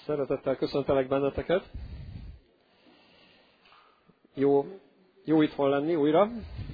Szeretettel köszöntelek benneteket. Jó itthon lenni újra.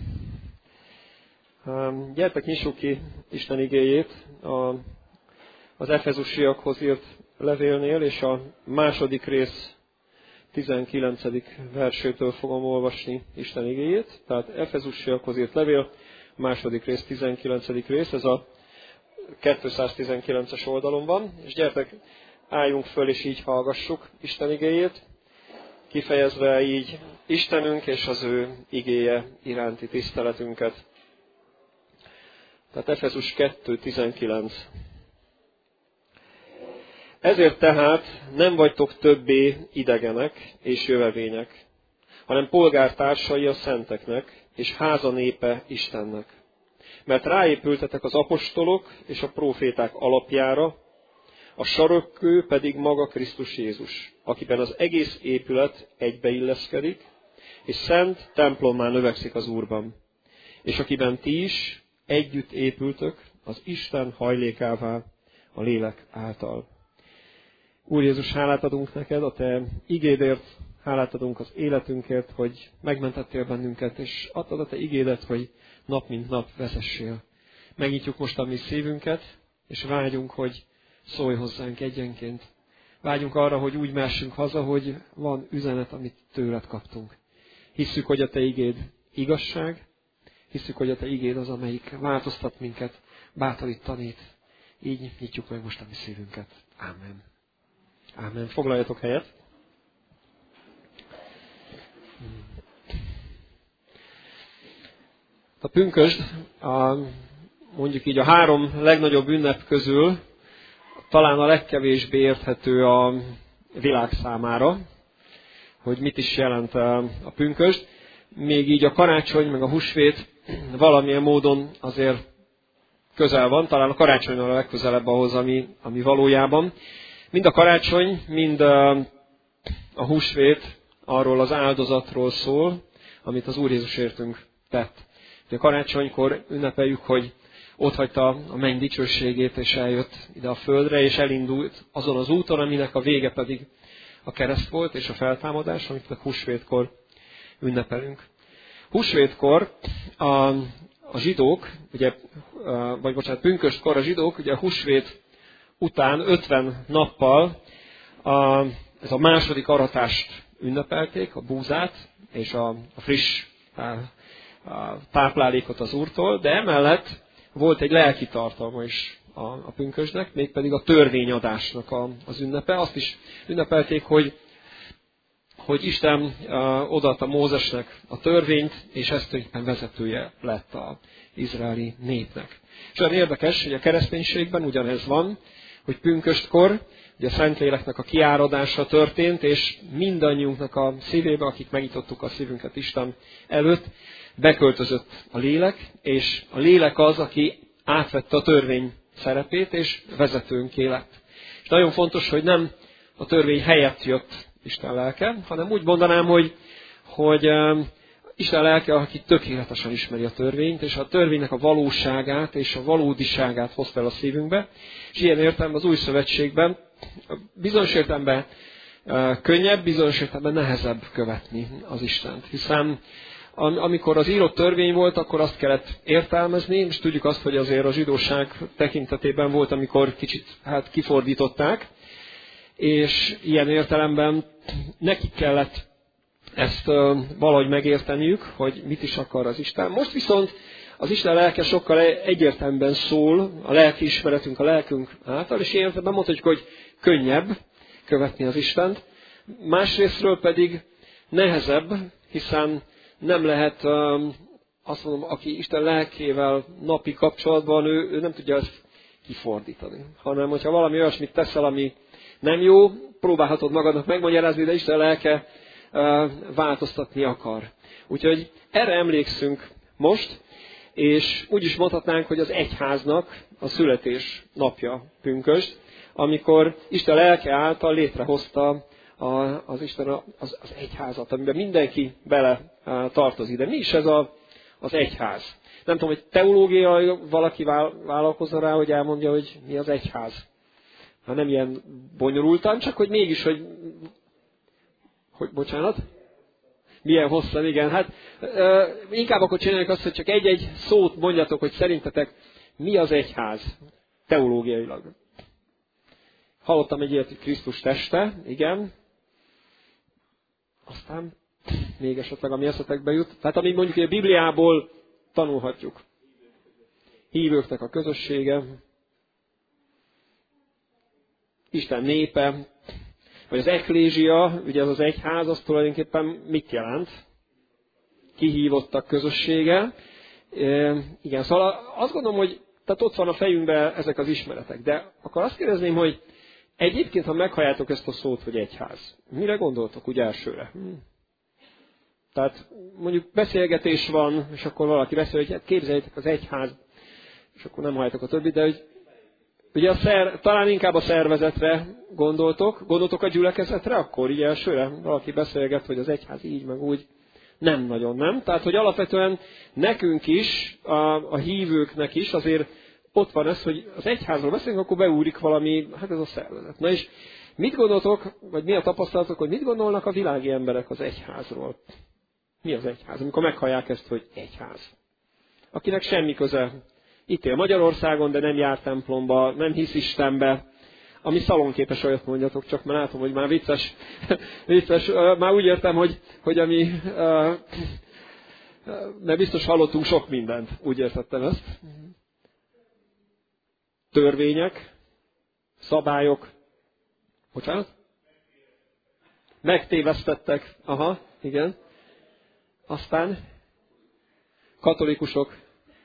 Gyertek, nyissuk ki Isten igéjét az Efezusiakhoz írt levélnél, és a második rész 19. versétől fogom olvasni Isten igéjét. Tehát Efezusiakhoz írt levél, második rész 19. rész, ez a 219-es oldalon van, és gyertek, álljunk föl, és így hallgassuk Isten igéjét, kifejezve így Istenünk és az ő igéje iránti tiszteletünket. Tehát Efezus 2.19. Ezért tehát nem vagytok többé idegenek és jövevények, hanem polgártársai a szenteknek, és háza népe Istennek. Mert ráépültetek az apostolok és a próféták alapjára, a sarokkő pedig maga Krisztus Jézus, akiben az egész épület egybeilleszkedik, és szent templommá növekszik az Úrban, és akiben ti is együtt épültök az Isten hajlékává a lélek által. Úr Jézus, hálát adunk neked a te igédért, hálát adunk az életünkért, hogy megmentettél bennünket, és adtad a te igédet, hogy nap mint nap vezessél. Megnyitjuk most a mi szívünket, és vágyunk, hogy szólj hozzánk egyenként. Vágyunk arra, hogy úgy mehessünk haza, hogy van üzenet, amit tőled kaptunk. Hisszük, hogy a te igéd igazság, hisszük, hogy a te igéd az, amelyik változtat minket, bátorít, tanít. Így nyitjuk meg most a mi szívünket. Ámen. Ámen. Foglaljatok helyet. A pünkösd, mondjuk így a három legnagyobb ünnep közül talán a legkevésbé érthető a világ számára, hogy mit is jelent a pünkösd. Még így a karácsony, meg a húsvét valamilyen módon azért közel van, talán a karácsonynal a legközelebb ahhoz, ami valójában. Mind a karácsony, mind a húsvét arról az áldozatról szól, amit az Úr Jézus értünk tett. A karácsonykor ünnepeljük, hogy otthagyta a menny dicsőségét, és eljött ide a földre, és elindult azon az úton, aminek a vége pedig a kereszt volt, és a feltámadás, amit a húsvétkor ünnepelünk. Húsvétkor a zsidók, pünköstkor a zsidók, ugye a húsvét után 50 nappal ez a második aratást ünnepelték, a búzát, és a friss táplálékot az Úrtól, de emellett volt egy lelki tartalma is a pünkösdnek, mégpedig a törvényadásnak az ünnepe. Azt is ünnepelték, hogy Isten odaadta Mózesnek a törvényt, és ez tulajdonképpen vezetője lett az izraeli népnek. És olyan érdekes, hogy a kereszténységben ugyanez van, hogy pünköstkor ugye a Szentléleknek a kiáradása történt, és mindannyiunknak a szívébe, akik megnyitottuk a szívünket Isten előtt, beköltözött a lélek, és a lélek az, aki átvette a törvény szerepét, és vezetőnké lett. És nagyon fontos, hogy nem a törvény helyett jött Isten lelke, hanem úgy mondanám, hogy Isten lelke, aki tökéletesen ismeri a törvényt, és a törvénynek a valóságát és a valódiságát hozta el a szívünkbe. És ilyen értelemben az új szövetségben bizonyos értelemben könnyebb, bizonyos értelemben nehezebb követni az Istent. Hiszen amikor az írott törvény volt, akkor azt kellett értelmezni, és tudjuk azt, hogy azért a zsidóság tekintetében volt, amikor kicsit kifordították, és ilyen értelemben nekik kellett ezt valahogy megérteniük, hogy mit is akar az Isten. Most viszont az Isten lelke sokkal egyértelműen szól, a lelki ismeretünk a lelkünk által, és ilyen értelemben mondhatjuk, hogy könnyebb követni az Istent. Másrésztről pedig nehezebb, hiszen nem lehet, azt mondom, aki Isten lelkével napi kapcsolatban, ő nem tudja ezt kifordítani. Hanem, hogyha valami olyasmit teszel, ami nem jó, próbálhatod magadnak megmagyarázni, de Isten lelke változtatni akar. Úgyhogy erre emlékszünk most, és úgy is mondhatnánk, hogy az egyháznak a születés napja pünkösd, amikor Isten lelke által létrehozta az Isten az egyházat, amiben mindenki bele tartozik. De mi is ez az egyház? Nem tudom, hogy teológiai valaki vállalkozna rá, hogy elmondja, hogy mi az egyház. hát nem ilyen bonyolultan, csak hogy mégis, hogy bocsánat? Milyen hosszan, igen. Hát inkább akkor csináljuk azt, hogy csak egy-egy szót mondjatok, hogy szerintetek mi az egyház teológiailag. Hallottam egy ilyet, hogy Krisztus teste, igen. Aztán még esetleg, ami eszetekbe jut. Tehát ami mondjuk a Bibliából tanulhatjuk. Hívőknek a közössége, Isten népe, vagy az eklézsia, ugye ez az egyház, az tulajdonképpen mit jelent? Kihívottak közössége. Igen, szóval azt gondolom, hogy tehát ott van a fejünkben ezek az ismeretek. De akkor azt kérdezném, hogy egyébként, ha meghalljátok ezt a szót, hogy egyház, mire gondoltok úgy elsőre? Tehát mondjuk beszélgetés van, és akkor valaki beszél, hogy hát képzeljétek az egyház, és akkor nem halljátok a többit, de hogy ugye talán inkább a szervezetre gondoltok a gyülekezetre, akkor így elsőre valaki beszélget, hogy az egyház így, meg úgy. Nem nagyon, nem? Tehát, hogy alapvetően nekünk is, a hívőknek is azért ott van ez, hogy az egyházról beszélünk, akkor beúrik valami, hát ez a szervezet. Na és mit gondoltok, vagy mi a tapasztalatok, hogy mit gondolnak a világi emberek az egyházról? Mi az egyház? Amikor meghallják ezt, hogy egyház. Akinek semmi köze. Itt él Magyarországon, de nem jár templomba, nem hisz Istenbe. Ami szalonképes, olyat mondjatok, csak már látom, hogy már vicces. Már úgy értem, hogy ami... mert biztos hallottunk sok mindent. Úgy értettem ezt. Törvények, szabályok. Bocsánat? Megtévesztettek. Aha, igen. Aztán katolikusok.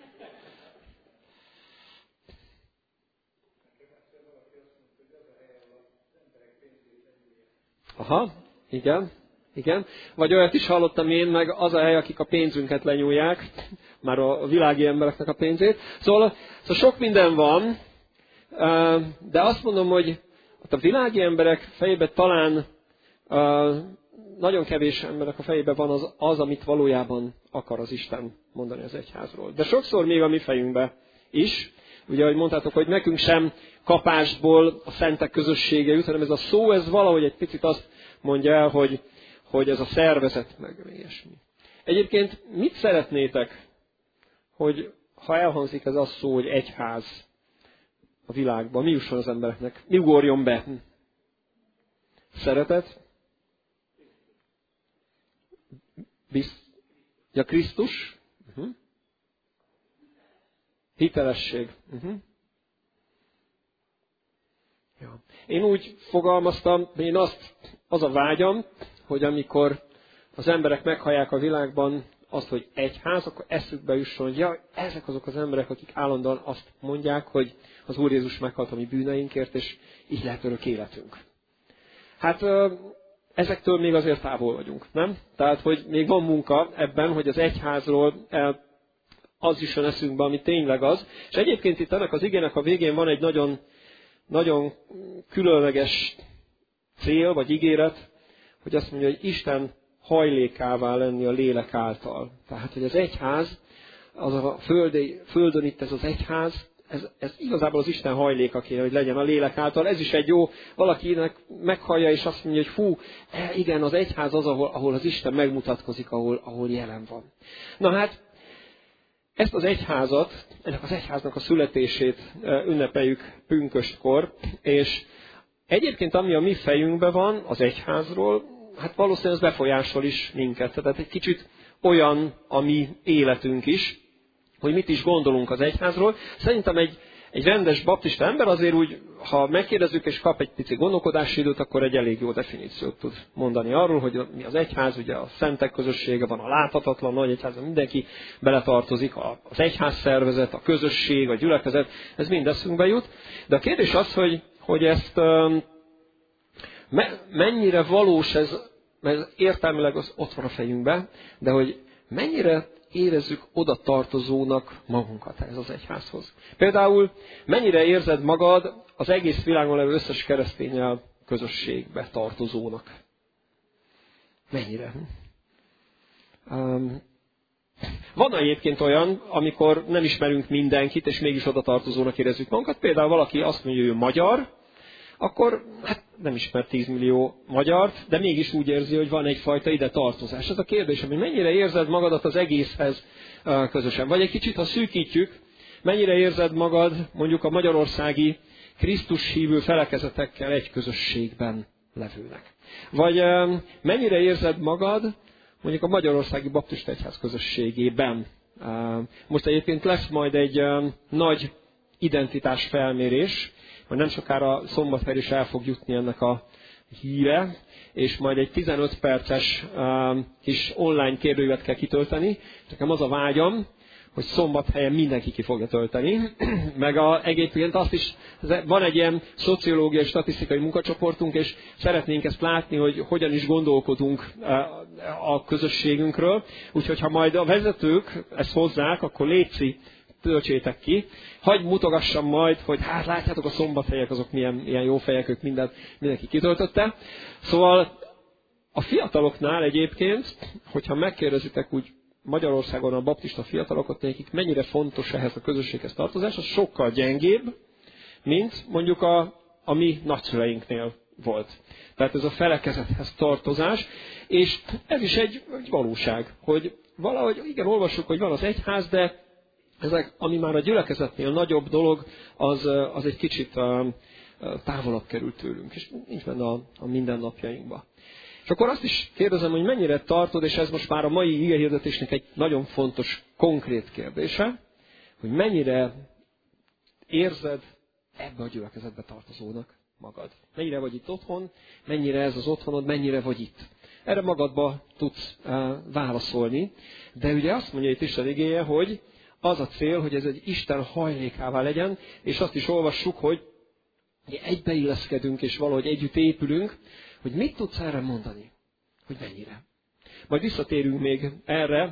Aha, igen, igen. Vagy olyat is hallottam én, meg az a hely, akik a pénzünket lenyúlják, már a világi embereknek a pénzét. Szóval sok minden van, de azt mondom, hogy a világi emberek fejében talán nagyon kevés emberek a fejében van az, amit valójában akar az Isten mondani az egyházról. De sokszor még a mi fejünkbe is, ugye, ahogy mondtátok, hogy nekünk sem kapásból a szentek közössége jut, hanem ez a szó, ez valahogy egy picit azt mondja el, hogy ez a szervezet, meg ilyesmi. Egyébként mit szeretnétek, hogy ha elhangzik ez a szó, hogy egyház a világban, mi jusson az embereknek? Mi ugorjon be? Szeretet? Ja, Krisztus? Hitelesség. Ja. Én úgy fogalmaztam, az a vágyam, hogy amikor az emberek meghallják a világban azt, hogy egyház, akkor eszükbe jusson, hogy ja, ezek azok az emberek, akik állandóan azt mondják, hogy az Úr Jézus meghalt a mi bűneinkért, és így lehet örök életünk. Hát ezektől még azért távol vagyunk, nem? Tehát, hogy még van munka ebben, hogy az egyházról az jusson eszünkbe, ami tényleg az. És egyébként itt ennek az igének a végén van egy nagyon, nagyon különleges cél, vagy ígéret, hogy azt mondja, hogy Isten hajlékává lenni a lélek által. Tehát, hogy az egyház, az a földön itt ez az egyház, ez igazából az Isten hajléka kéne, hogy legyen a lélek által. Ez is egy jó, valakinek meghallja, és azt mondja, hogy fú, igen, az egyház az, ahol az Isten megmutatkozik, ahol jelen van. Na hát, ezt az egyházat, ennek az egyháznak a születését ünnepeljük pünköstkor, és egyébként ami a mi fejünkben van az egyházról, hát valószínűleg ez befolyásol is minket. Tehát egy kicsit olyan a mi életünk is, hogy mit is gondolunk az egyházról. Szerintem egy rendes baptista ember azért úgy, ha megkérdezzük és kap egy pici gondolkodási időt, akkor egy elég jó definíciót tud mondani arról, hogy mi az egyház, ugye a szentek közössége van, a láthatatlan nagy egyház, mindenki beletartozik, az egyház szervezet, a közösség, a gyülekezet, ez mind eszünkbe jut. De a kérdés az, hogy ezt mennyire valós ez, mert értelmileg az ott van a fejünkben, de hogy mennyire érezzük oda tartozónak magunkat ez az egyházhoz. Például mennyire érzed magad az egész világon levő összes keresztényel közösségbe tartozónak? Mennyire? Van egyébként olyan, amikor nem ismerünk mindenkit, és mégis oda tartozónak érezzük magunkat. Például valaki azt mondja, hogy ő magyar, akkor hát nem ismer 10 millió magyart, de mégis úgy érzi, hogy van egyfajta ide tartozás. Ez a kérdésem, hogy mennyire érzed magadat az egészhez közösen. Vagy egy kicsit, ha szűkítjük, mennyire érzed magad mondjuk a magyarországi Krisztus hívő felekezetekkel egy közösségben levőnek. Vagy mennyire érzed magad mondjuk a magyarországi baptista egyház közösségében. Most egyébként lesz majd egy nagy identitás felmérés, majd nem sokára Szombathelyre is el fog jutni ennek a híre, és majd egy 15 perces kis online kérdőívet kell kitölteni. Nekem az a vágyam, hogy Szombathelyen mindenki ki fogja tölteni. Meg egyébként azt is, van egy ilyen szociológiai, statisztikai munkacsoportunk, és szeretnénk ezt látni, hogy hogyan is gondolkodunk a közösségünkről. Úgyhogy ha majd a vezetők ezt hozzák, akkor létszik, töltsétek ki. Hagy mutogassam majd, hogy hát látjátok, a szombathelyek azok milyen jó fejek, ők mindenki kitöltötte. Szóval a fiataloknál egyébként, hogyha megkérdezitek úgy Magyarországon a baptista fiatalokat, nekik mennyire fontos ehhez a közösséghez tartozás, az sokkal gyengébb, mint mondjuk a mi nagyszüleinknél volt. Tehát ez a felekezethez tartozás, és ez is egy valóság, hogy valahogy, igen, olvassuk, hogy van az egyház, de ezek, ami már a gyülekezetnél nagyobb dolog, az egy kicsit távolabb került tőlünk, és nincs benne a mindennapjainkba. És akkor azt is kérdezem, hogy mennyire tartod, és ez most már a mai igehirdetésnek egy nagyon fontos, konkrét kérdése, hogy mennyire érzed ebbe a gyülekezetbe tartozónak magad. Mennyire vagy itt otthon, mennyire ez az otthonod, mennyire vagy itt. Erre magadba tudsz válaszolni, de ugye azt mondja itt Isten igéje, hogy az a cél, hogy ez egy Isten hajlékává legyen, és azt is olvassuk, hogy egybeilleszkedünk, és valahogy együtt épülünk, hogy mit tudsz erre mondani? Hogy mennyire? Majd visszatérünk még erre.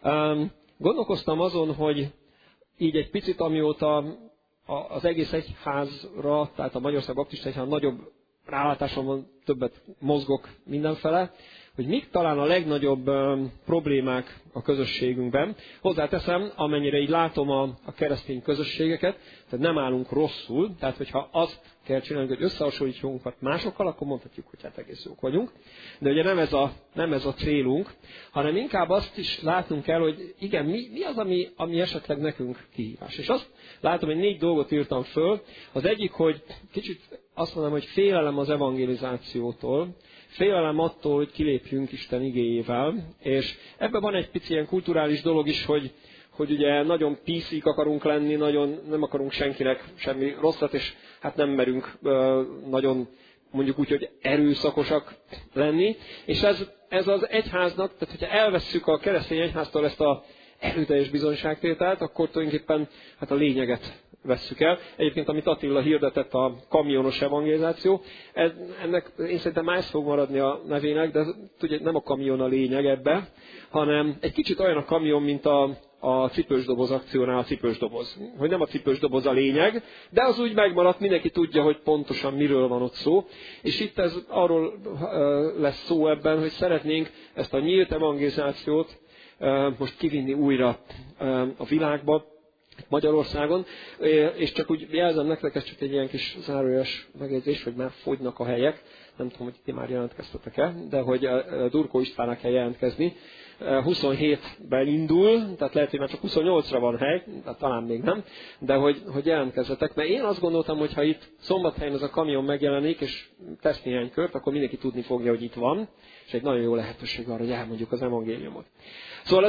Gondolkoztam azon, hogy így egy picit, amióta az egész egyházra, tehát a Magyarország Baptista Egyház nagyobb rálátásom van, többet mozgok mindenfele, hogy mik talán a legnagyobb problémák a közösségünkben. Hozzáteszem, amennyire így látom a keresztény közösségeket, tehát nem állunk rosszul, tehát hogyha azt kell csinálni, hogy összehasonlítjuk magunkat másokkal, akkor mondhatjuk, hogy hát egész jók vagyunk. De ugye nem ez a célunk, hanem inkább azt is látnunk kell, hogy igen, mi az, ami esetleg nekünk kihívás. És azt látom, hogy 4 dolgot írtam föl. Az egyik, hogy kicsit azt mondanám, hogy félelem az evangelizációtól, félelem attól, hogy kilépjünk Isten igéjével, és ebben van egy pici ilyen kulturális dolog is, hogy ugye nagyon PC-k akarunk lenni, nagyon nem akarunk senkinek semmi rosszat, és hát nem merünk nagyon mondjuk úgy, hogy erőszakosak lenni. És ez az egyháznak, tehát hogyha elvesszük a keresztény egyháztól ezt a erőteljes bizonyságtételt, akkor tulajdonképpen hát a lényeget vesszük el. Egyébként, amit Attila hirdetett, a kamionos evangelizáció, ennek én szerintem más fog maradni a nevének, de ugye nem a kamion a lényeg ebbe, hanem egy kicsit olyan a kamion, mint a cipős doboz akciónál a cipős doboz. Hogy nem a cipős doboz a lényeg, de az úgy megmaradt, mindenki tudja, hogy pontosan miről van ott szó. És itt ez arról lesz szó ebben, hogy szeretnénk ezt a nyílt evangelizációt most kivinni újra a világba, Magyarországon, és csak úgy jelzem nektek, ez csak egy ilyen kis zárójeles megjegyzés, hogy már fogynak a helyek, nem tudom, hogy ti már jelentkeztetek-e, de hogy Durkó Istvánnak kell jelentkezni. 27-ben indul, tehát lehet, hogy már csak 28-ra van hely, tehát talán még nem, de hogy jelentkezzetek, mert én azt gondoltam, hogy ha itt Szombathelyen ez a kamion megjelenik, és tesz néhány kört, akkor mindenki tudni fogja, hogy itt van, és egy nagyon jó lehetőség arra, hogy elmondjuk az evangéliumot. Szóval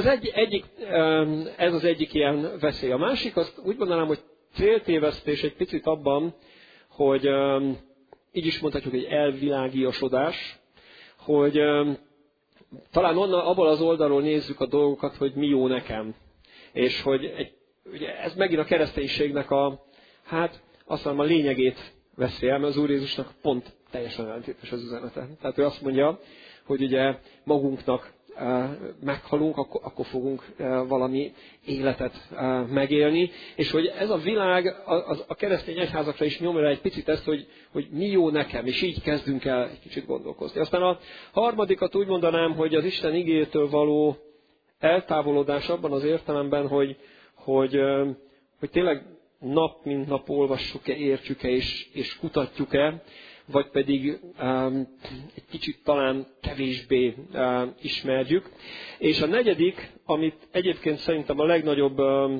ez az egyik ilyen veszély. A másik, azt úgy mondanám, hogy céltévesztés egy picit abban, hogy így is mondhatjuk, hogy elvilágiasodás, hogy talán abból az oldalról nézzük a dolgokat, hogy mi jó nekem. És hogy ugye ez megint a kereszténységnek azt mondom, a lényegét veszi el, mert az Úr Jézusnak pont teljesen ellentétes az üzenete. Tehát ő azt mondja, hogy ugye magunknak meghalunk, akkor fogunk valami életet megélni, és hogy ez a világ a keresztény egyházakra is nyomja egy picit ezt, hogy mi jó nekem, és így kezdünk el egy kicsit gondolkozni. Aztán a harmadikat úgy mondanám, hogy az Isten igéjétől való eltávolodás abban az értelemben, hogy tényleg nap mint nap olvassuk-e, értjük-e és kutatjuk-e, vagy pedig egy kicsit talán kevésbé ismerjük. És a negyedik, amit egyébként szerintem a legnagyobb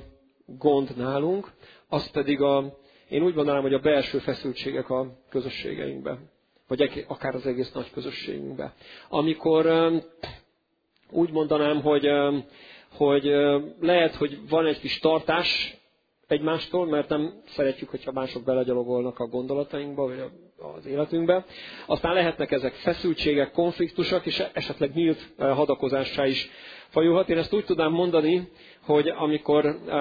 gond nálunk, az pedig én úgy mondanám, hogy a belső feszültségek a közösségeinkben, vagy akár az egész nagy közösségünkben. Amikor úgy mondanám, hogy lehet, hogy van egy kis tartás egymástól, mert nem szeretjük, hogyha mások belegyalogolnak a gondolatainkba, vagy az életünkbe. Aztán lehetnek ezek feszültségek, konfliktusok, és esetleg nyílt hadakozássá is fajulhat. Én ezt úgy tudnám mondani, hogy amikor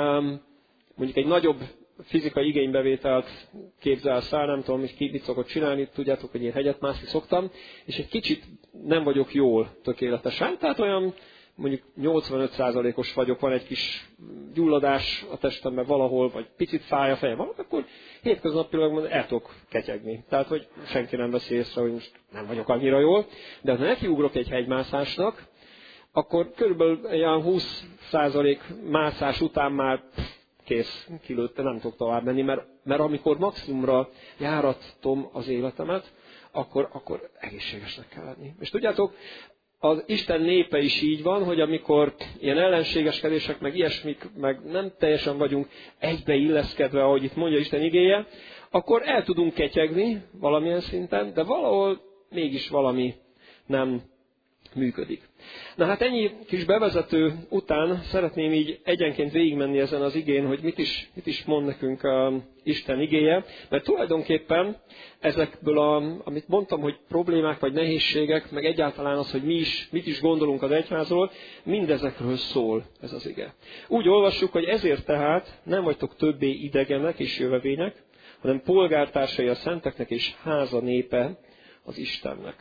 mondjuk egy nagyobb fizikai igénybevételt képzelsz el, nem tudom, mit szokott csinálni, tudjátok, hogy én hegyet mászni szoktam, és egy kicsit nem vagyok jól tökéletesen, tehát olyan mondjuk 85%-os vagyok, van egy kis gyulladás a testemben valahol, vagy picit fáj a fejem, akkor hétköznapilag el tudok ketyegni. Tehát, hogy senki nem veszi észre, hogy most nem vagyok annyira jól, de ha nekiugrok egy hegymászásnak, akkor körülbelül olyan 20% mászás után már kész, kilőtte, nem tudok tovább menni, mert amikor maximumra járatom az életemet, akkor egészségesnek kell lenni. És tudjátok, az Isten népe is így van, hogy amikor ilyen ellenségeskedések, meg ilyesmik, meg nem teljesen vagyunk egybeilleszkedve, ahogy itt mondja Isten igéje, akkor el tudunk ketyegni valamilyen szinten, de valahol mégis valami nem működik. Na hát ennyi kis bevezető után szeretném így egyenként végigmenni ezen az igén, hogy mit is mond nekünk Isten igéje, mert tulajdonképpen ezekből, amit mondtam, hogy problémák vagy nehézségek, meg egyáltalán az, hogy mit is gondolunk az egyházról, mindezekről szól ez az ige. Úgy olvassuk, hogy ezért tehát nem vagytok többé idegenek és jövevények, hanem polgártársai a szenteknek és háza népe az Istennek.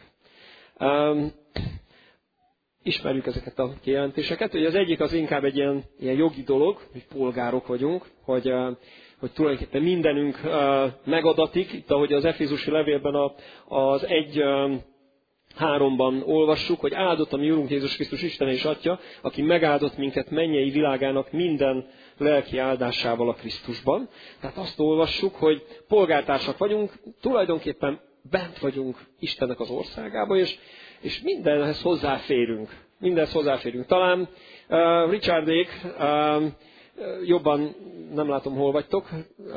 Ismerjük ezeket a kijelentéseket. Ugye az egyik az inkább egy ilyen jogi dolog, hogy polgárok vagyunk, hogy tulajdonképpen mindenünk megadatik. Itt, ahogy az Efézusi levélben az 1:3-ban olvassuk, hogy áldott a mi Úrunk Jézus Krisztus Isten és Atya, aki megáldott minket mennyei világának minden lelki áldásával a Krisztusban. Tehát azt olvassuk, hogy polgártársak vagyunk, tulajdonképpen bent vagyunk Istennek az országába, és mindenhez hozzáférünk. Talán Richardék jobban, nem látom, hol vagytok.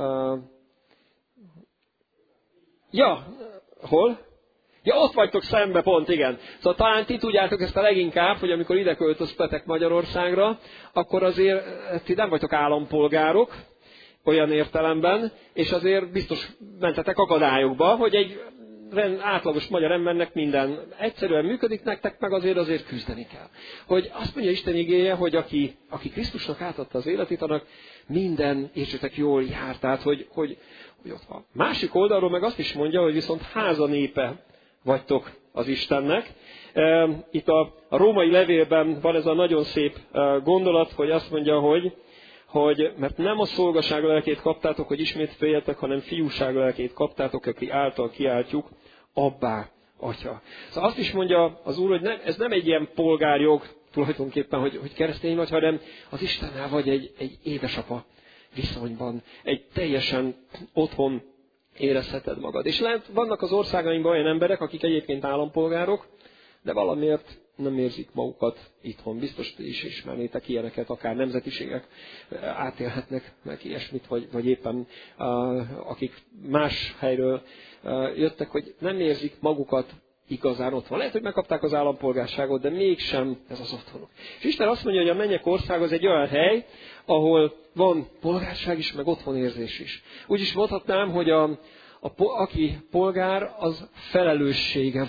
Hol? Ja, ott vagytok szembe pont, igen. Szóval talán ti tudjátok ezt a leginkább, hogy amikor ide költöztetek Magyarországra, akkor azért ti nem vagytok állampolgárok, olyan értelemben, és azért biztos mentetek akadályokba, hogy egy átlagos magyar embernek minden egyszerűen működik, nektek meg azért küzdeni kell. Hogy azt mondja Isten igéje, hogy aki Krisztusnak átadta az életét, annak minden, értsétek, jól jár, tehát hogy ott van. Másik oldalról meg azt is mondja, hogy viszont háza népe vagytok az Istennek. Itt a római levélben van ez a nagyon szép gondolat, hogy azt mondja, hogy mert nem a szolgaság lelkét kaptátok, hogy ismét féljetek, hanem fiúság lelkét kaptátok, aki által kiáltjuk, Abbá, Atya. Szóval azt is mondja az Úr, hogy ez nem egy ilyen polgárjog tulajdonképpen, hogy keresztény vagy, hanem az Istennel vagy egy édesapa viszonyban, egy teljesen otthon érezheted magad. És vannak az országainkban olyan emberek, akik egyébként állampolgárok, de valamiért nem érzik magukat itthon. Biztos is ismernétek ilyeneket, akár nemzetiségek átélhetnek meg ilyesmit, vagy éppen akik más helyről jöttek, hogy nem érzik magukat igazán otthon. Lehet, hogy megkapták az állampolgárságot, de mégsem ez az otthonuk. És Isten azt mondja, hogy a mennyek ország az egy olyan hely, ahol van polgárság is, meg otthonérzés is. Úgy is mondhatnám, hogy aki polgár, az felelőssége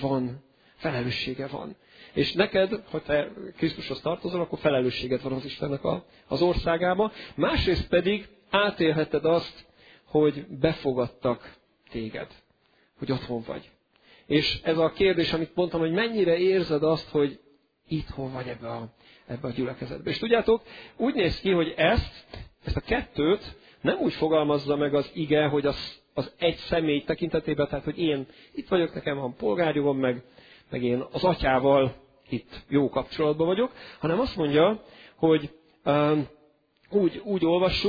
van. És neked, ha te Krisztushoz tartozol, akkor felelősséged van az Istennek az országába. Másrészt pedig átélheted azt, hogy befogadtak téged, hogy otthon vagy. És ez a kérdés, amit mondtam, hogy mennyire érzed azt, hogy itthon vagy ebbe a gyülekezetbe. És tudjátok, úgy néz ki, hogy ezt a kettőt nem úgy fogalmazza meg az ige, hogy az egy személy tekintetében, tehát hogy én itt vagyok, nekem van polgárjogom, meg én az atyával itt jó kapcsolatban vagyok, hanem azt mondja, hogy úgy olvassuk,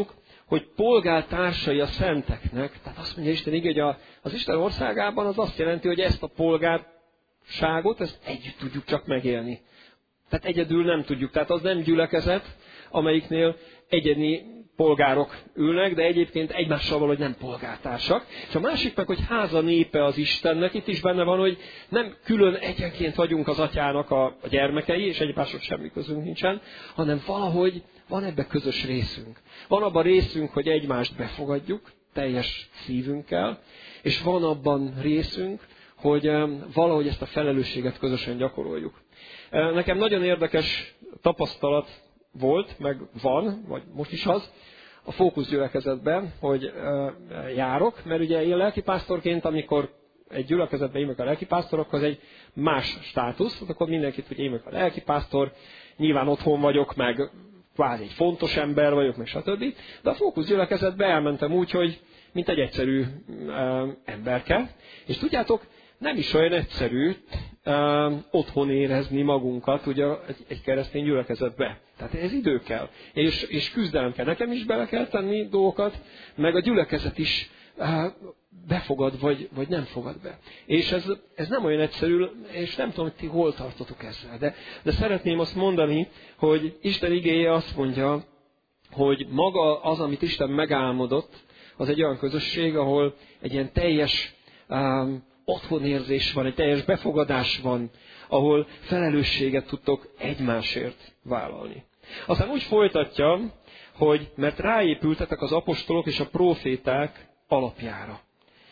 hogy polgártársai a szenteknek. Tehát azt mondja Isten igéje, hogy az Isten országában az azt jelenti, hogy ezt a polgárságot, ezt együtt tudjuk csak megélni. Tehát egyedül nem tudjuk. Tehát az nem gyülekezet, amelyiknél egyedi polgárok ülnek, de egyébként egymással valahogy nem polgártársak. És a másik meg, hogy háza népe az Istennek. Itt is benne van, hogy nem külön egyenként vagyunk az atyának a gyermekei, és egymáshoz semmi közünk nincsen, hanem valahogy van ebbe közös részünk. Van abban részünk, hogy egymást befogadjuk teljes szívünkkel, és van abban részünk, hogy valahogy ezt a felelősséget közösen gyakoroljuk. Nekem nagyon érdekes tapasztalat volt, meg van, vagy most is az, a Fókusz gyülekezetben, hogy járok, mert ugye én lelkipásztorként, amikor egy gyülekezetben én vagyok a lelkipásztor, akkor az egy más státusz, akkor mindenkit, hogy én vagyok a lelkipásztor, nyilván otthon vagyok, meg kvázi egy fontos ember vagyok, meg stb. De a Fókusz gyülekezetben elmentem úgy, hogy mint egy egyszerű emberke, és tudjátok, nem is olyan egyszerű otthon érezni magunkat ugye egy keresztény gyülekezetbe. Tehát ez idő kell, és küzdelem kell. Nekem is bele kell tenni dolgokat, meg a gyülekezet is befogad, vagy nem fogad be. És ez nem olyan egyszerű, és nem tudom, hogy ti hol tartotok ezzel. De szeretném azt mondani, hogy Isten igéje azt mondja, hogy maga az, amit Isten megálmodott, az egy olyan közösség, ahol egy ilyen teljes otthonérzés van, egy teljes befogadás van, ahol felelősséget tudtok egymásért vállalni. Aztán úgy folytatja, hogy mert ráépültetek az apostolok és a próféták alapjára.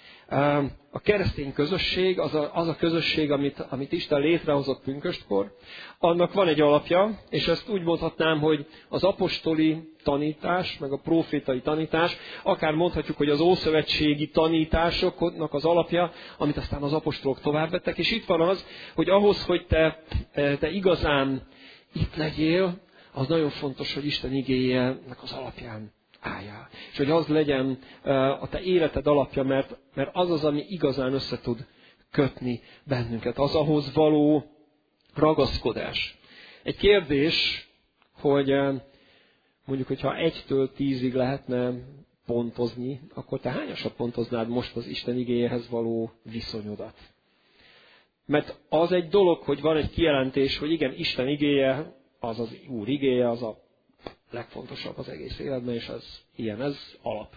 A keresztény közösség, az a közösség, amit Isten létrehozott pünköstkor, annak van egy alapja, és ezt úgy mondhatnám, hogy az apostoli tanítás, meg a prófétai tanítás, akár mondhatjuk, hogy az ószövetségi tanításoknak az alapja, amit aztán az apostolok továbbvettek, és itt van az, hogy ahhoz, hogy te igazán itt legyél, az nagyon fontos, hogy Isten igéjének az alapján álljál. És hogy az legyen a te életed alapja, mert az az, ami igazán össze tud kötni bennünket. Az ahhoz való ragaszkodás. Egy kérdés, hogy mondjuk, hogyha 1-től 10-ig lehetne pontozni, akkor te hányasat pontoznád most az Isten igéjehez való viszonyodat? Mert az egy dolog, hogy van egy kijelentés, hogy igen, Isten igéje, az az Úr igéje, az a legfontosabb az egész életben, és ez alap.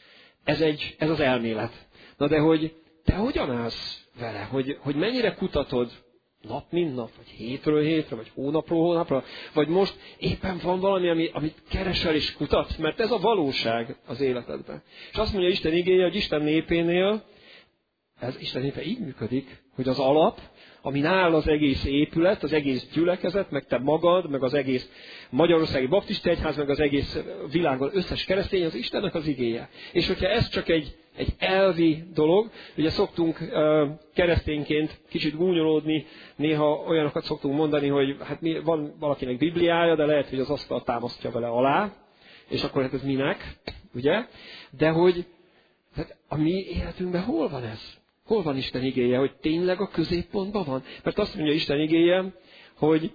Ez az elmélet. Na de hogy te hogyan állsz vele? Hogy mennyire kutatod nap mint nap, vagy hétről hétre, vagy hónapról hónapra, vagy most éppen van valami, amit keresel és kutatsz, mert ez a valóság az életedben. És azt mondja Isten igéje, hogy Isten népénél, ez Isten népe így működik, hogy az alap, amin áll az egész épület, az egész gyülekezet, meg te magad, meg az egész Magyarországi Baptista Egyház, meg az egész világon összes keresztény, az Istennek az igéje. És hogyha ez csak egy elvi dolog, ugye szoktunk keresztényként kicsit gúnyolódni, néha olyanokat szoktunk mondani, hogy hát van valakinek Bibliája, de lehet, hogy az asztalt támasztja vele alá, és akkor hát ez minek, ugye? De hogy tehát a mi életünkben hol van ez? Hol van Isten igéje, hogy tényleg a középpontban van? Mert azt mondja Isten igéje, hogy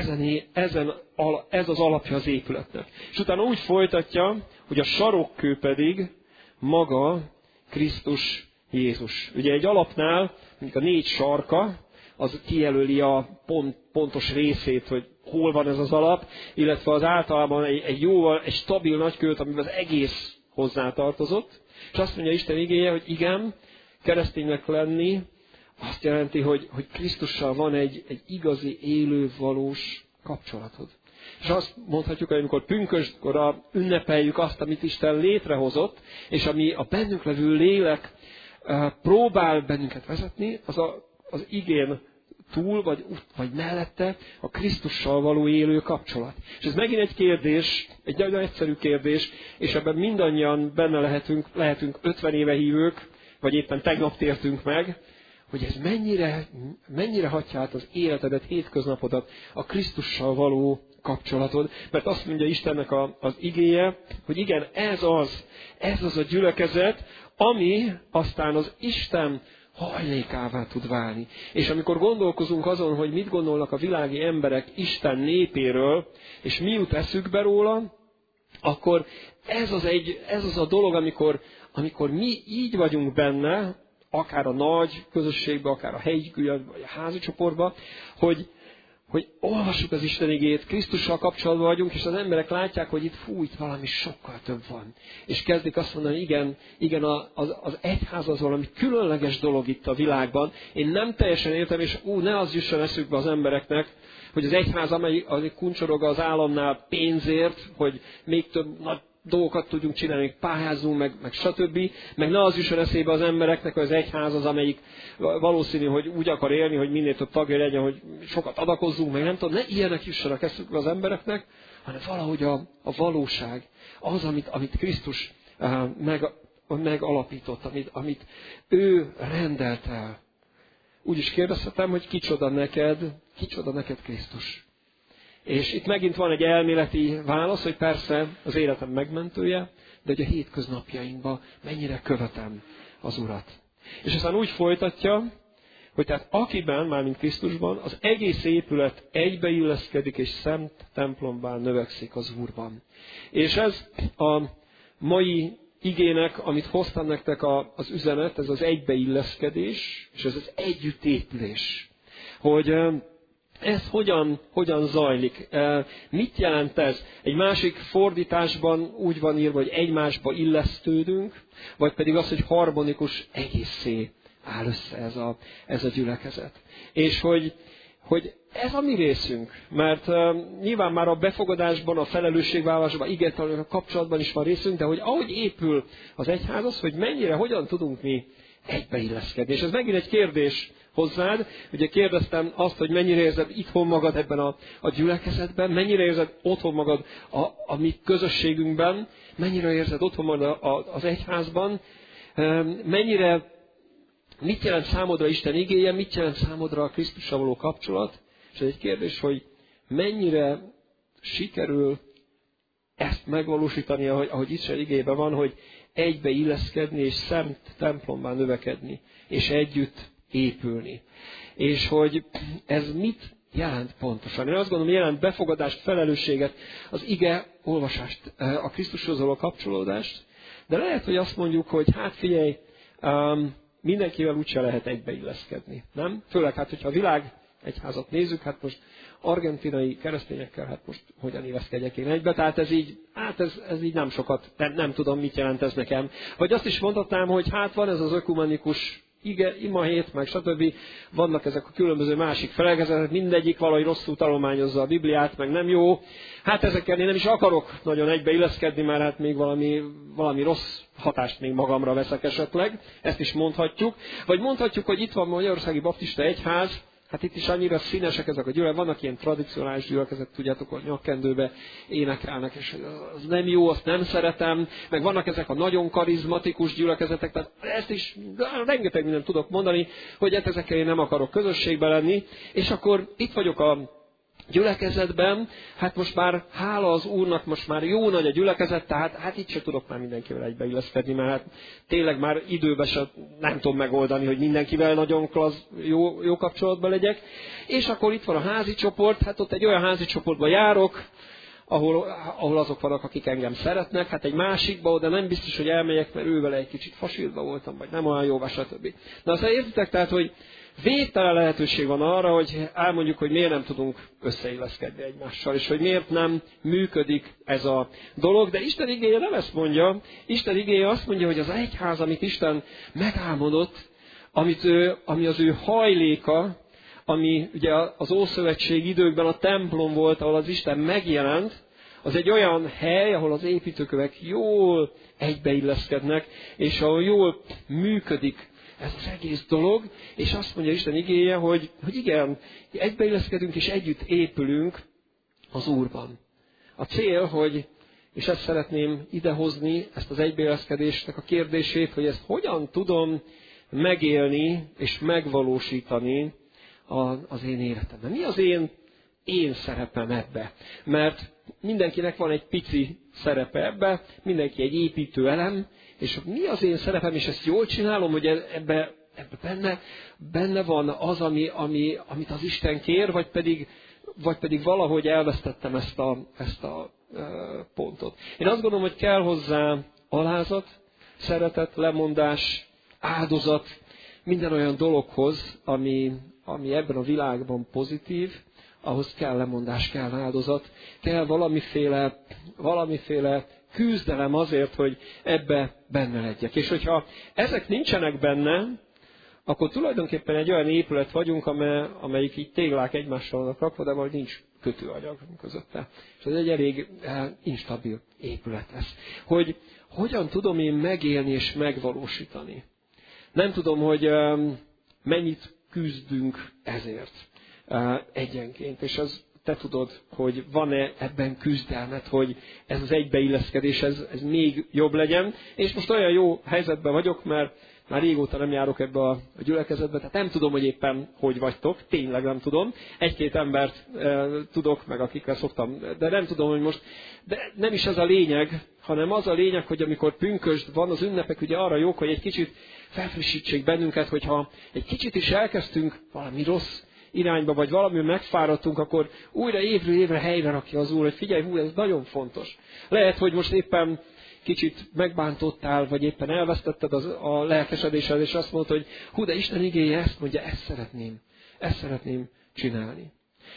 ez az alapja az épületnek. És utána úgy folytatja, hogy a sarokkő pedig maga Krisztus Jézus. Ugye egy alapnál, mondjuk a 4 sarka, az kijelöli a pontos részét, hogy hol van ez az alap, illetve az általában egy stabil nagykőt, amiben az egész hozzátartozott. És azt mondja Isten igéje, hogy igen, kereszténynek lenni azt jelenti, hogy Krisztussal van egy igazi, élő, valós kapcsolatod. És azt mondhatjuk, hogy amikor pünköstkor ünnepeljük azt, amit Isten létrehozott, és ami a bennünk levő lélek próbál bennünket vezetni, az igén túl, vagy mellette a Krisztussal való élő kapcsolat. És ez megint egy kérdés, egy nagyon egyszerű kérdés, és ebben mindannyian benne lehetünk 50 éve hívők, vagy éppen tegnap tértünk meg, hogy ez mennyire hatja át az életedet, hétköznapodat, a Krisztussal való kapcsolatod. Mert azt mondja Istennek az igéje, hogy igen, ez az a gyülekezet, ami aztán az Isten hajlékává tud válni. És amikor gondolkozunk azon, hogy mit gondolnak a világi emberek Isten népéről, és mi jut eszükbe róla, akkor ez az a dolog, amikor mi így vagyunk benne, akár a nagy közösségben, akár a helyi gyülekezetben, vagy a házi csoportban, hogy olvassuk az Isten igét, Krisztussal kapcsolatban vagyunk, és az emberek látják, hogy itt valami sokkal több van. És kezdik azt mondani, igen, az egyház az valami különleges dolog itt a világban. Én nem teljesen értem, és ne az jusson eszükbe az embereknek, hogy az egyház, amely kuncsorog az államnál pénzért, hogy még több nagy dolgokat tudjunk csinálni, még pályázzunk, meg stb. Meg ne az jusson eszébe az embereknek, hogy az egyház az, amelyik valószínű, hogy úgy akar élni, hogy minél több tagja legyen, hogy sokat adakozzunk, meg nem tudom, ne ilyenek jussanak eszükbe az embereknek, hanem valahogy a valóság, az, amit Krisztus megalapított, amit ő rendelt el. Úgy is kérdezhetem, hogy kicsoda neked Krisztus. És itt megint van egy elméleti válasz, hogy persze az életem megmentője, de hogy a hétköznapjainkban mennyire követem az Urat. És aztán úgy folytatja, hogy tehát akiben, mármint Krisztusban, az egész épület egybeilleszkedik, és szent templombá növekszik az Úrban. És ez a mai igének, amit hoztam nektek az üzenet, ez az egybeilleszkedés, és ez az együttépülés. Hogy ez hogyan zajlik? Mit jelent ez? Egy másik fordításban úgy van írva, hogy egymásba illesztődünk, vagy pedig az, hogy harmonikus egészé áll össze ez a gyülekezet. És hogy ez a mi részünk, mert nyilván már a befogadásban, a felelősségvállalásban, igénytalanul kapcsolatban is van részünk, de hogy ahogy épül az egyház, az, hogy hogyan tudunk mi egybeilleszkedni. És ez megint egy kérdés hozzád. Ugye kérdeztem azt, hogy mennyire érzed itthon magad ebben a gyülekezetben, mennyire érzed otthon magad a mi közösségünkben, mennyire érzed otthon magad az egyházban, mit jelent számodra Isten igéje, mit jelent számodra a Krisztussal való kapcsolat, és ez egy kérdés, hogy mennyire sikerül ezt megvalósítani, ahogy Isten igéjében van, hogy egybe illeszkedni, és szent templombá növekedni, és együtt épülni. És hogy ez mit jelent pontosan? Én azt gondolom, jelent befogadást, felelősséget, az ige olvasást, a Krisztushoz való kapcsolódást, de lehet, hogy azt mondjuk, hogy hát figyelj, mindenkivel úgyse lehet egybeilleszkedni, nem? Főleg hogyha a világ egyházat nézzük, hát most argentinai keresztényekkel, hát most hogyan illeszkedjek én egybe, tehát ez így nem sokat, nem tudom, mit jelent ez nekem. Vagy azt is mondhatnám, hogy hát van ez az ökumenikus imahét, meg stb. Vannak ezek a különböző másik felekezetek, mindegyik valahogy rosszul tanulmányozza a Bibliát, meg nem jó. Hát ezekkel én nem is akarok nagyon egybeilleszkedni, mert hát még valami rossz hatást még magamra veszek esetleg. Ezt is mondhatjuk. Vagy mondhatjuk, hogy itt van Magyarországi Baptista Egyház, hát itt is annyira színesek ezek a gyülekezetek, vannak ilyen tradicionális gyülekezetek, tudjátok, hogy nyakkendőbe énekelnek, és az nem jó, azt nem szeretem, meg vannak ezek a nagyon karizmatikus gyülekezetek, tehát ezt is rengeteg mindent tudok mondani, hogy ezekkel én nem akarok közösségben lenni, és akkor itt vagyok a gyülekezetben, hát most már hála az Úrnak, most már jó nagy a gyülekezet, tehát hát itt sem tudok már mindenkivel egybeilleszkedni, mert hát tényleg már időben sem nem tudom megoldani, hogy mindenkivel nagyon klassz, jó kapcsolatban legyek. És akkor itt van a házi csoport, hát ott egy olyan házi csoportba járok, ahol azok vannak, akik engem szeretnek, hát egy másikba oda nem biztos, hogy elmegyek, mert ővele egy kicsit fasírba voltam, vagy nem olyan jó, stb. Na aztán értitek, tehát, hogy végtelen lehetőség van arra, hogy elmondjuk, hogy miért nem tudunk összeilleszkedni egymással, és hogy miért nem működik ez a dolog. De Isten igéje nem ezt mondja. Isten igéje azt mondja, hogy az egyház, amit Isten megálmodott, ami az ő hajléka, ami ugye az Ószövetség időkben a templom volt, ahol az Isten megjelent, az egy olyan hely, ahol az építőkövek jól egybeilleszkednek, és ahol jól működik ez az egész dolog, és azt mondja Isten igéje, hogy igen, egybeilleszkedünk és együtt épülünk az Úrban. A cél, és ezt szeretném idehozni, ezt az egybeilleszkedésnek a kérdését, hogy ezt hogyan tudom megélni és megvalósítani az én életemben. Mi az én szerepem ebbe? Mert mindenkinek van egy pici szerepe ebbe, mindenki egy építő elem, és mi az én szerepem, és ezt jól csinálom, hogy ebbe benne van az, amit az Isten kér, vagy pedig valahogy elvesztettem ezt pontot. Én azt gondolom, hogy kell hozzá alázat, szeretet, lemondás, áldozat, minden olyan dologhoz, ami ebben a világban pozitív, ahhoz kell lemondás, kell áldozat, kell valamiféle küzdelem azért, hogy ebbe benne legyek. És hogyha ezek nincsenek benne, akkor tulajdonképpen egy olyan épület vagyunk, amelyik így téglák egymással vannak rakva, de majd nincs kötőanyag közötte. És ez egy elég instabil épület lesz. Hogy hogyan tudom én megélni és megvalósítani? Nem tudom, hogy mennyit küzdünk ezért egyenként, és te tudod, hogy van-e ebben küzdelmet, hogy ez az egybeilleszkedés, ez még jobb legyen. És most olyan jó helyzetben vagyok, mert már régóta nem járok ebbe a gyülekezetbe, tehát nem tudom, hogy éppen hogy vagytok, tényleg nem tudom. Egy-két embert tudok, meg akikkel szoktam, de nem tudom, hogy most. De nem is ez a lényeg, hanem az a lényeg, hogy amikor pünkösd van, az ünnepek ugye arra jók, hogy egy kicsit felfrissítsék bennünket, hogyha egy kicsit is elkezdtünk valami rossz irányba, vagy valami megfáradtunk, akkor újra évről évre helyre rakja az Úr, hogy figyelj, ez nagyon fontos. Lehet, hogy most éppen kicsit megbántottál, vagy éppen elvesztetted a lelkesedésed, és azt mondod, hogy de Isten igéje ezt mondja, ezt szeretném csinálni.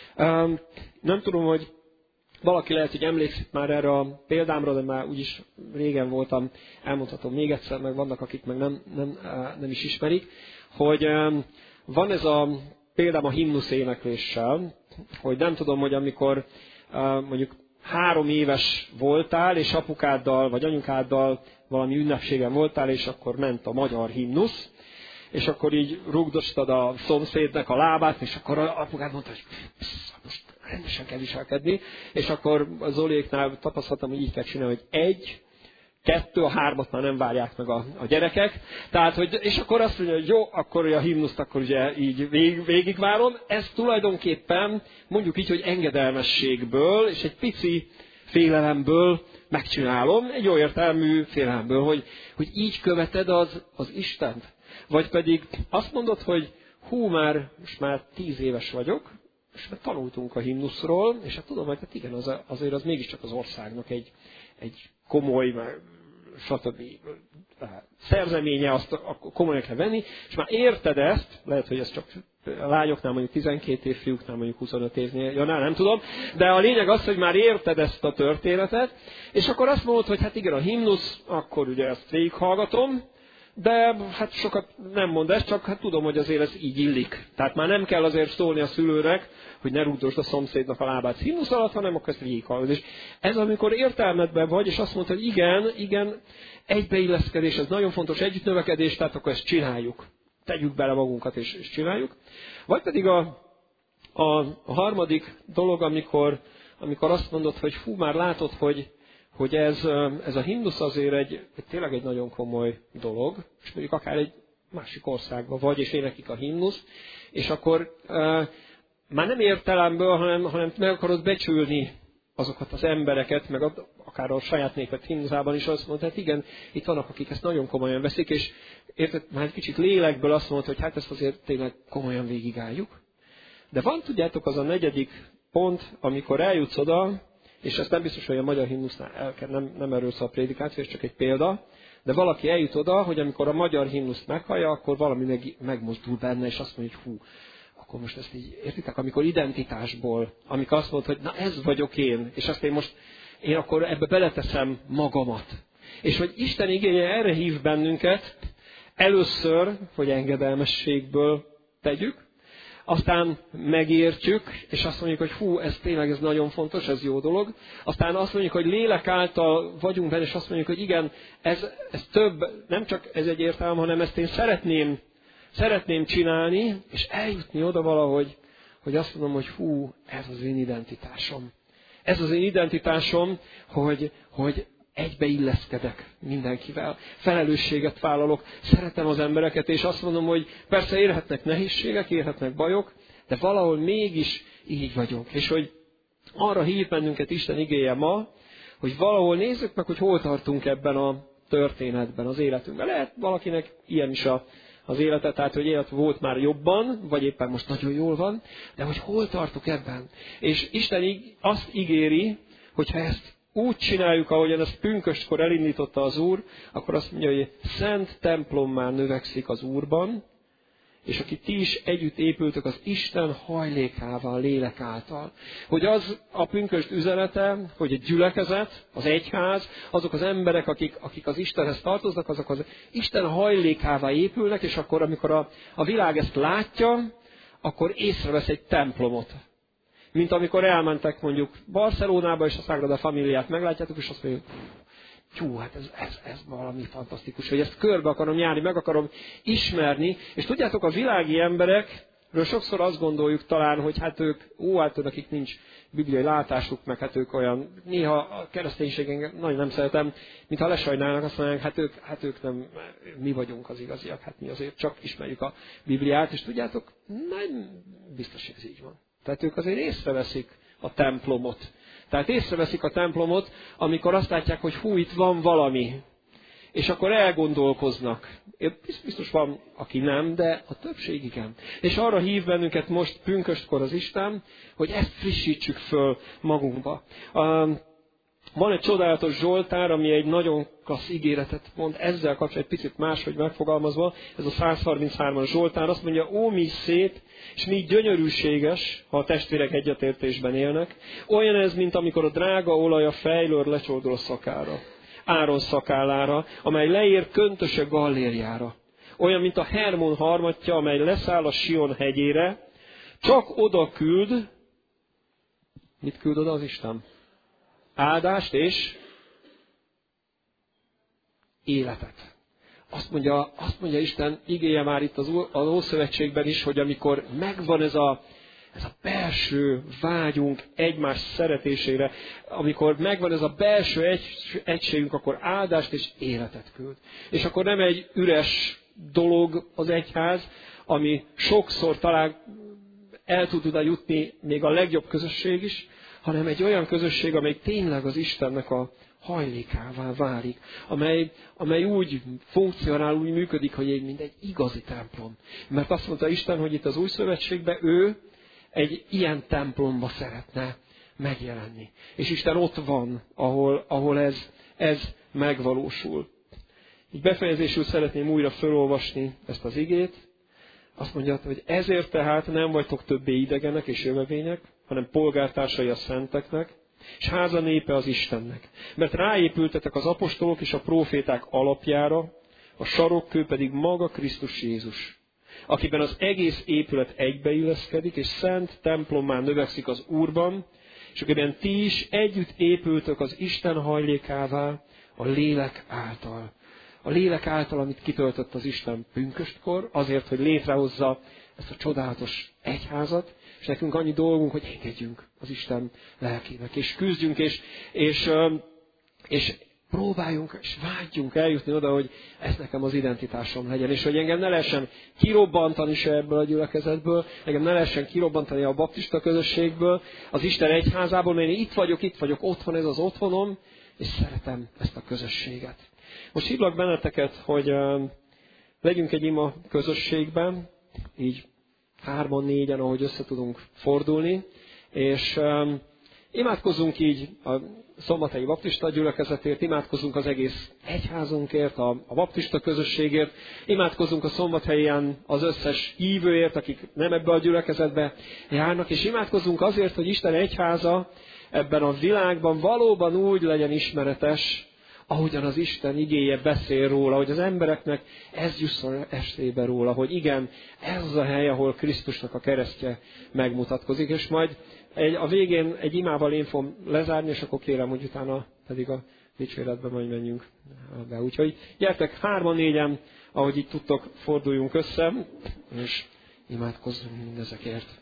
Nem tudom, hogy valaki lehet, hogy emlékszik már erre a példámra, de már úgyis régen voltam, elmondhatom még egyszer, meg vannak, akik meg nem is ismerik, hogy van ez a példám a himnusz énekléssel, hogy nem tudom, hogy amikor mondjuk 3 éves voltál, és apukáddal vagy anyukáddal valami ünnepségen voltál, és akkor ment a magyar himnusz, és akkor így rugdostad a szomszédnek a lábát, és akkor apukád mondta, hogy most rendesen kell viselkedni, és akkor az Zoliéknál tapasztaltam, hogy így kell csinálni, hogy 1, 2, a 3-at már nem várják meg a gyerekek. Tehát, és akkor azt mondja, hogy jó, akkor a himnuszt akkor ugye így végigvárom. Ez tulajdonképpen mondjuk így, hogy engedelmességből és egy pici félelemből megcsinálom, egy jó értelmű félelemből, hogy így követed az Istent. Vagy pedig azt mondod, hogy most már 10 éves vagyok, és már tanultunk a himnuszról, és hát tudom, hogy hát igen, azért az mégiscsak az országnak egy komoly, stb. Szerzeménye, azt komolyan kell venni, és már érted ezt, lehet, hogy ez csak a lányoknál mondjuk 12 év, fiúknál mondjuk 25 évnél, nem tudom, de a lényeg az, hogy már érted ezt a történetet, és akkor azt mondod, hogy hát igen, a himnusz, akkor ugye ezt végighallgatom, de hát sokat nem mond ezt, csak hát tudom, hogy azért ez így illik. Tehát már nem kell azért szólni a szülőnek, hogy ne rúgdosd a szomszédnak a lábát himnusz alatt, hanem akkor ezt végighallod. És ez amikor értelmedben vagy, és azt mondod, hogy igen, egybeilleszkedés, ez nagyon fontos együttnövekedés, tehát akkor ezt csináljuk. Tegyük bele magunkat, és csináljuk. Vagy pedig a harmadik dolog, amikor azt mondod, hogy már látod, hogy ez a himnusz azért tényleg egy nagyon komoly dolog, és mondjuk akár egy másik országban vagy, és éneklik a himnusz, és akkor már nem értelemből, hanem meg akarod becsülni azokat az embereket, meg akár a saját népet himnuszában is azt mondta, hát igen, itt vannak, akik ezt nagyon komolyan veszik, és érted, már egy kicsit lélekből azt mondta, hogy hát ezt azért tényleg komolyan végigálljuk. De van, tudjátok, az a 4. pont, amikor eljutsz oda, és ez nem biztos, hogy a magyar himnusznál nem erről szól a prédikáció, ez csak egy példa, de valaki eljut oda, hogy amikor a magyar himnuszt meghallja, akkor valami megmozdul benne, és azt mondja, hogy akkor most ezt így értitek, amikor identitásból, amikor azt mondod, hogy na ez vagyok én, és azt én akkor ebbe beleteszem magamat. És hogy Isten igénye erre hív bennünket, először, hogy engedelmességből tegyük, aztán megértjük, és azt mondjuk, hogy ez tényleg ez nagyon fontos, ez jó dolog. Aztán azt mondjuk, hogy lélek által vagyunk benne, és azt mondjuk, hogy igen, ez több, nem csak ez egy értelem, hanem ezt én szeretném csinálni, és eljutni oda valahogy, hogy azt mondom, hogy ez az én identitásom. Ez az én identitásom, hogy egybeilleszkedek mindenkivel. Felelősséget vállalok, szeretem az embereket, és azt mondom, hogy persze érhetnek nehézségek, érhetnek bajok, de valahol mégis így vagyunk. És hogy arra hív bennünket Isten igéje ma, hogy valahol nézzük meg, hogy hol tartunk ebben a történetben, az életünkben. Lehet valakinek ilyen is az élete, tehát hogy élet volt már jobban, vagy éppen most nagyon jól van, de hogy hol tartok ebben. És Isten azt ígéri, hogyha ezt úgy csináljuk, ahogyan ezt pünköstkor elindította az Úr, akkor azt mondja, hogy szent templommá növekszik az Úrban, és akik ti is együtt épültök az Isten hajlékával, lélek által. Hogy az a pünkösd üzenete, hogy a gyülekezet, az egyház, azok az emberek, akik az Istenhez tartoznak, azok az Isten hajlékává épülnek, és akkor, amikor a világ ezt látja, akkor észrevesz egy templomot. Mint amikor elmentek mondjuk Barcelonába, és a Sagrada Familiát meglátjátok, és azt mondjuk, hát ez valami fantasztikus, hogy ezt körbe akarom járni, meg akarom ismerni, és tudjátok, a világi emberekről sokszor azt gondoljuk talán, hogy hát ők akik nincs bibliai látásuk, meg hát ők olyan, néha a kereszténységen nagyon nem szeretem, mintha lesajnálnak, azt mondják, hát ők nem, mi vagyunk az igaziak, hát mi azért csak ismerjük a Bibliát, és tudjátok, nem biztos, hogy ez így van. Tehát ők azért észreveszik a templomot. Tehát észreveszik a templomot, amikor azt látják, hogy itt van valami. És akkor elgondolkoznak. Biztos van, aki nem, de a többség igen. És arra hív bennünket most pünköstkor az Isten, hogy ezt frissítsük föl magunkba. Van egy csodálatos Zsoltár, ami egy nagyon klassz ígéretet mond, ezzel kapcsolatban egy picit máshogy megfogalmazva, ez a 133-as Zsoltár azt mondja, ó, mi szép, és mi gyönyörűséges, ha a testvérek egyetértésben élnek. Olyan ez, mint amikor a drága olaj a fejlőr lecsordul a szakára, Áron szakállára, amely leér köntöse gallérjára. Olyan, mint a Hermon harmatja, amely leszáll a Sion hegyére, csak oda küld, mit küld oda az Isten? Áldást és életet. Azt mondja Isten igéje már itt az Ószövetségben is, hogy amikor megvan ez a belső vágyunk egymás szeretésére, amikor megvan ez a belső egységünk, akkor áldást és életet küld. És akkor nem egy üres dolog az egyház, ami sokszor talán el tud oda jutni még a legjobb közösség is, hanem egy olyan közösség, amely tényleg az Istennek a hajlékává válik, amely úgy funkcionál, úgy működik, hogy mint egy igazi templom. Mert azt mondta Isten, hogy itt az Új Szövetségben ő egy ilyen templomba szeretne megjelenni. És Isten ott van, ahol ez megvalósul. Így befejezésül szeretném újra felolvasni ezt az igét. Azt mondja, hogy ezért tehát nem vagytok többé idegenek és jövevények, hanem polgártársai a szenteknek, és háza népe az Istennek. Mert ráépültetek az apostolok és a próféták alapjára, a sarokkő pedig maga Krisztus Jézus, akiben az egész épület egybeilleszkedik, és szent templommá növekszik az Úrban, és akiben ti is együtt épültök az Isten hajlékává a lélek által. A lélek által, amit kitöltött az Isten pünköstkor, azért, hogy létrehozza ezt a csodálatos egyházat, és nekünk annyi dolgunk, hogy engedjünk az Isten lelkének, és küzdjünk, és próbáljunk, és vágyjunk eljutni oda, hogy ez nekem az identitásom legyen, és hogy engem ne lehessen kirobbantani se ebből a gyülekezetből, engem ne lehessen kirobbantani a baptista közösségből, az Isten egyházából, mert én itt vagyok, ott van ez az otthonom, és szeretem ezt a közösséget. Most hívlak benneteket, hogy legyünk egy ima közösségben, így 3-4-en, ahogy össze tudunk fordulni, és imádkozzunk így a szombathelyi baptista gyülekezetért, imádkozzunk az egész egyházunkért, a baptista közösségért, imádkozzunk a szombathelyen az összes hívőért, akik nem ebbe a gyülekezetbe járnak, és imádkozzunk azért, hogy Isten egyháza ebben a világban valóban úgy legyen ismeretes, ahogyan az Isten igéje beszél róla, hogy az embereknek ez jusson eszébe róla, hogy igen, ez az a hely, ahol Krisztusnak a keresztje megmutatkozik, és majd a végén egy imával én fogom lezárni, és akkor kérem, hogy utána pedig a dicséretbe majd menjünk be. Úgyhogy gyertek 3-4-en, ahogy itt tudtok, forduljunk össze, és imádkozzunk mindezekért.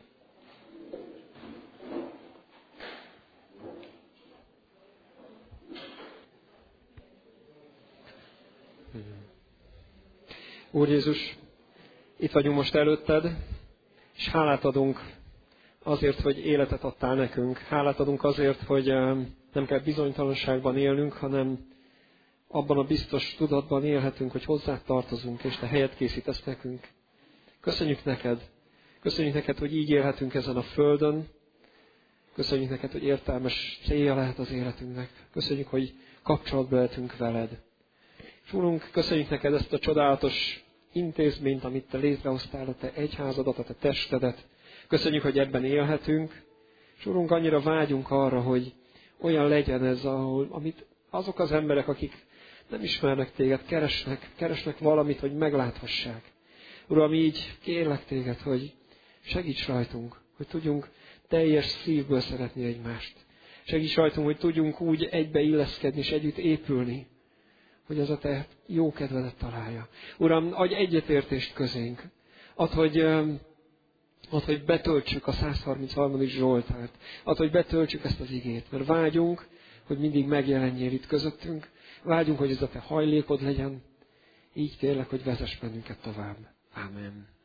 Úr Jézus, itt vagyunk most előtted, és hálát adunk azért, hogy életet adtál nekünk. Hálát adunk azért, hogy nem kell bizonytalanságban élnünk, hanem abban a biztos tudatban élhetünk, hogy hozzád tartozunk, és te helyet készítesz nekünk. Köszönjük neked, hogy így élhetünk ezen a földön, Köszönjük neked, hogy értelmes célja lehet az életünknek. Köszönjük, hogy kapcsolatba lehetünk veled. És Urunk, köszönjük neked ezt a csodálatos intézményt, amit te létrehoztál, a te egyházadat, a te testedet. Köszönjük, hogy ebben élhetünk. És Urunk, annyira vágyunk arra, hogy olyan legyen ez, amit azok az emberek, akik nem ismernek téged, keresnek valamit, hogy megláthassák. Uram, így kérlek téged, hogy segíts rajtunk, hogy tudjunk teljes szívből szeretni egymást. Segíts rajtunk, hogy tudjunk úgy egybeilleszkedni és együtt épülni, hogy az a te jó kedvedet találja. Uram, adj egyetértést közénk. Add, hogy betöltsük a 133. Zsoltárt. Add, hogy betöltsük ezt az igét. Mert vágyunk, hogy mindig megjelenjél itt közöttünk. Vágyunk, hogy ez a te hajlékod legyen. Így kérlek, hogy vezess bennünket tovább. Ámen.